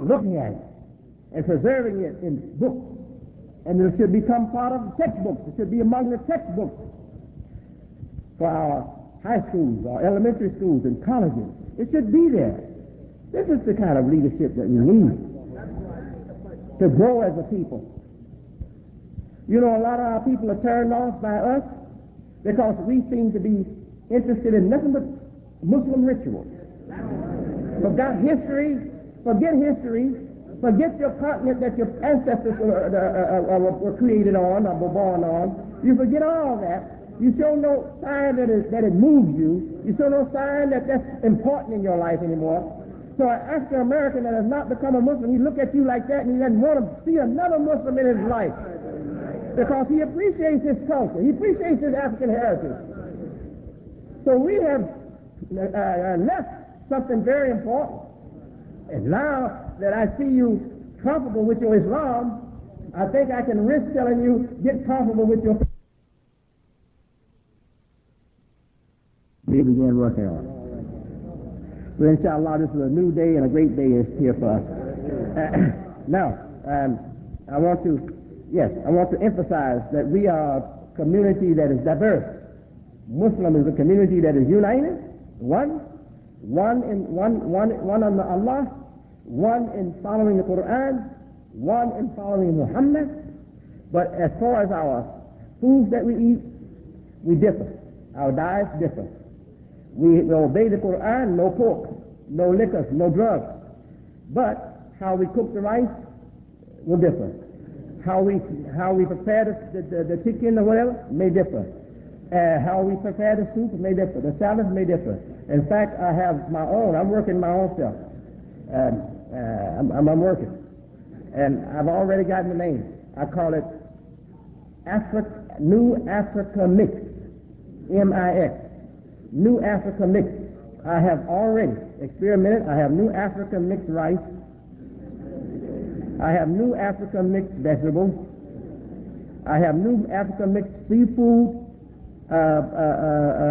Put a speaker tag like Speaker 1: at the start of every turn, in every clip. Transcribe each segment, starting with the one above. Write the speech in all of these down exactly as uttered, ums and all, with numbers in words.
Speaker 1: looking at it and preserving it in books. And it should become part of the textbooks. It should be among the textbooks for our high schools, our elementary schools, and colleges. It should be there. This is the kind of leadership that we need to grow as a people. You know, a lot of our people are turned off by us because we seem to be interested in nothing but Muslim rituals. Forget history, forget history, forget your continent that your ancestors were, uh, uh, uh, were created on or were born on. You forget all that. You show no sign that it, that it moves you. You show no sign that that's important in your life anymore. So an African American that has not become a Muslim, he look at you like that and he doesn't want to see another Muslim in his life because he appreciates his culture. He appreciates his African heritage. So we have uh, left something very important. And now that I see you comfortable with your Islam, I think I can risk telling you, get comfortable with your... We begin working on it. Well, inshallah, this is a new day and a great day is here for us. Uh, now, um, I want to, yes, I want to emphasize that we are a community that is diverse. Muslim is a community that is united, one, one in one, one, one under Allah, one in following the Quran, one in following Muhammad. But as far as our foods that we eat, we differ. Our diets differ. We obey the Quran, no pork, no liquor, no drugs. But how we cook the rice will differ. How we how we prepare the, the, the chicken or whatever may differ. Uh, how we prepare the soup may differ. The salad may differ. In fact, I have my own. I'm working my own stuff. Um, uh, I'm, I'm, I'm working. And I've already gotten the name. I call it Africa, New Africa Mix, M I X. New Africa Mix. I have already experimented. I have New Africa Mixed rice. I have New Africa Mixed vegetables. I have New Africa Mixed seafood, uh, uh, uh,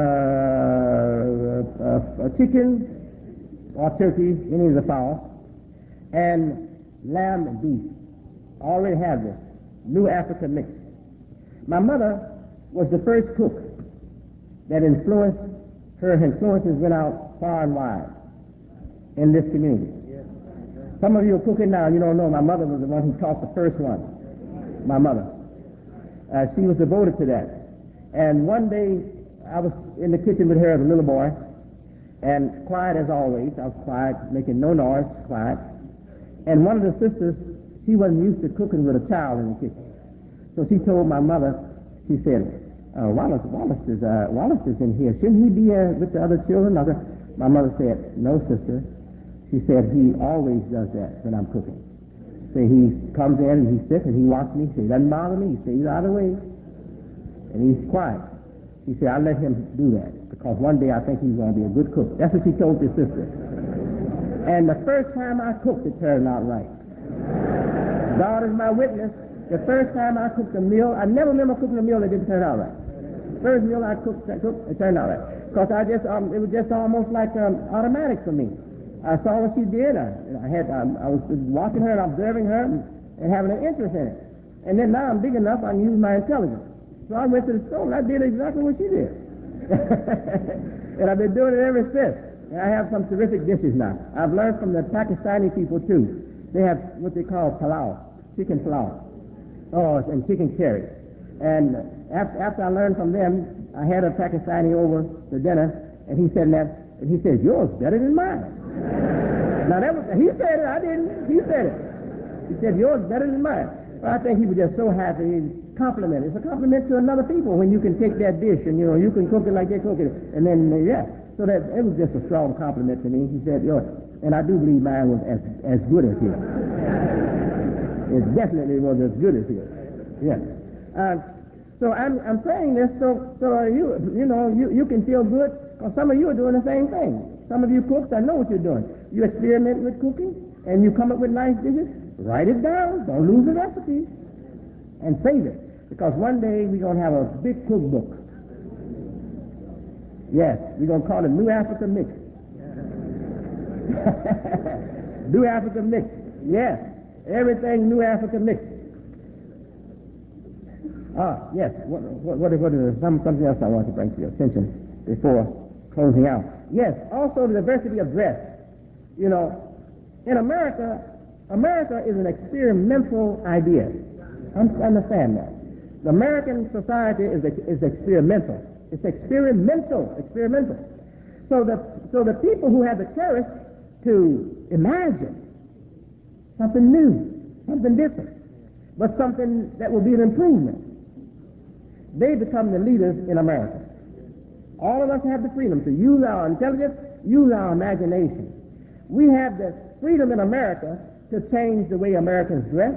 Speaker 1: uh, uh, chicken or turkey, any of the fowl, and lamb and beef. I already have this. New Africa Mix. My mother was the first cook that influenced. Her influences went out far and wide in this community. Some of you are cooking now, you don't know. My mother was the one who taught the first one. My mother. Uh, she was devoted to that. And one day, I was in the kitchen with her as a little boy, and quiet as always. I was quiet, making no noise, quiet. And one of the sisters, she wasn't used to cooking with a child in the kitchen. So she told my mother, she said, Uh, Wallace, Wallace is uh, Wallace is in here. Shouldn't he be uh, with the other children? Other? My mother said, "No, sister." She said, "He always does that when I'm cooking. So he comes in and he sits and he watches me. He doesn't bother me. He stays out of the way, and he's quiet." She said, "I let him do that because one day I think he's going to be a good cook." That's what she told his sister. And the first time I cooked, it turned out right. God is my witness. The first time I cooked a meal, I never remember cooking a meal that didn't turn out right. First meal I cooked, I cooked it turned out right. Because I just, um, it was just almost like um, automatic for me. I saw what she did. I, I had, um, I was watching her and observing her and, and having an interest in it. And then now I'm big enough, I can use my intelligence. So I went to the store and I did exactly what she did. And I've been doing it ever since. And I have some terrific dishes now. I've learned from the Pakistani people too. They have what they call palau, chicken palau. Oh, and chicken curry. And after, after I learned from them, I had a Pakistani over to dinner, and he said that, and he said, "Yours better than mine." Now that was, he said it, I didn't. He said it. He said, "Yours better than mine." Well, I think he was just so happy. He complimented. It's a compliment to another people when you can take that dish and you know you can cook it like they cook it, and then uh, yeah. So that it was just a strong compliment to me. He said, "Yours," and I do believe mine was as as good as his. It definitely was as good as his. Yeah. Uh, so I'm I'm saying this so so you you know you, you can feel good because some of you are doing the same thing. Some of you cooks, I know what you're doing. You experiment with cooking and you come up with nice dishes. Write it down. Don't lose the recipe and save it because one day we're gonna have a big cookbook. Yes, we're gonna call it New Africa Mix. New Africa Mix. Yes, everything New Africa mixed. Ah, yes. What, what, what, what is some, something else I want to bring to your attention before closing out? Yes, also the diversity of dress. You know, in America, America is an experimental idea. Understand that. The American society is, is experimental. It's experimental, experimental. So the, so the people who have the courage to imagine something new, something different, but something that will be an improvement, they become the leaders in America. All of us have the freedom to use our intelligence, use our imagination. We have the freedom in America to change the way Americans dress.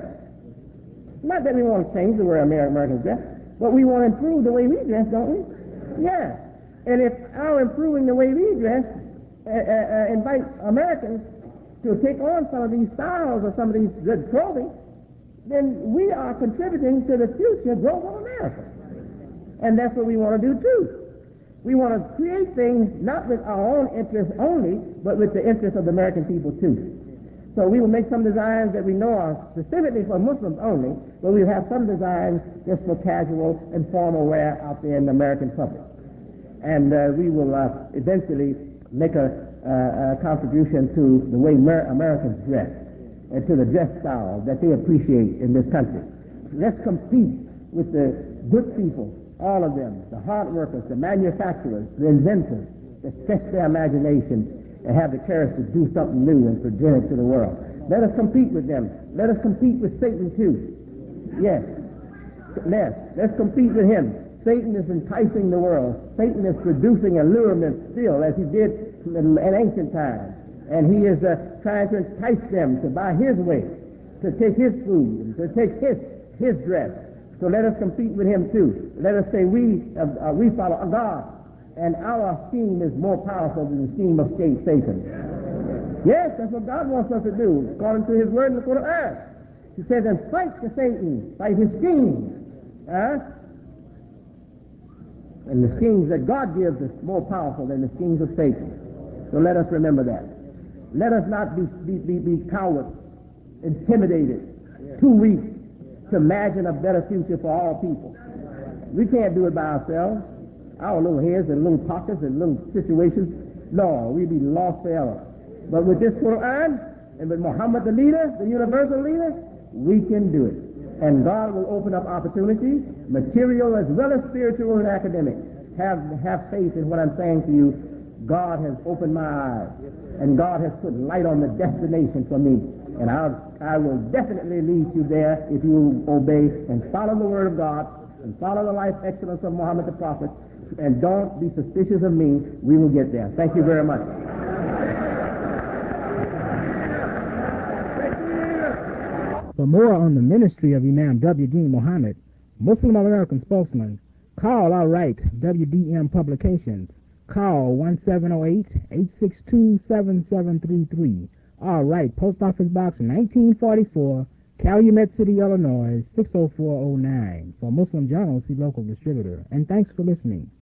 Speaker 1: Not that we want to change the way Americans dress, but we want to improve the way we dress, don't we? Yeah. And if our improving the way we dress uh, uh, invite Americans to take on some of these styles or some of these good clothing, then we are contributing to the future growth of America. And that's what we want to do too. We want to create things not with our own interests only, but with the interests of the American people too. So we will make some designs that we know are specifically for Muslims only, but we'll have some designs just for casual and formal wear out there in the American public. And uh, we will uh, eventually make a, uh, a contribution to the way Mer- Americans dress and to the dress style that they appreciate in this country. Let's compete with the good people, all of them, the hard workers, the manufacturers, the inventors, that stretch their imagination and have the courage to do something new and present it to the world. Let us compete with them. Let us compete with Satan too. Yes. Yes. Let's compete with him. Satan is enticing the world. Satan is producing allurement still, as he did in ancient times. And he is uh, trying to entice them to buy his way, to take his food, and to take his, his dress. So let us compete with him too. Let us say we, uh, uh, we follow God, and our scheme is more powerful than the scheme of Satan. Yes, that's what God wants us to do, according to his word in the Quran. He says, and fight to Satan, fight his schemes. Huh? And the schemes that God gives is more powerful than the schemes of Satan. So let us remember that. Let us not be, be, be, be cowards, intimidated, too weak to imagine a better future for all people. We can't do it by ourselves. Our little heads and little pockets and little situations, no, we'd be lost forever. But with this Quran and with Muhammad the leader, the universal leader, we can do it. And God will open up opportunities, material as well as spiritual and academic. Have, have faith in what I'm saying to you. God has opened my eyes, and God has put light on the destination for me. And I'll, I will definitely lead you there if you obey and follow the word of God and follow the life excellence of Muhammad the Prophet, and don't be suspicious of me. We will get there. Thank you very much.
Speaker 2: For more on the ministry of Imam W D Muhammad, Muslim American spokesman, call or write W D M Publications. Call one seven zero eight, eight six two, seven seven three three. Or write Post Office Box nineteen forty-four, Calumet City, Illinois, six oh four oh nine. For Muslim Journal, see local distributor. And thanks for listening.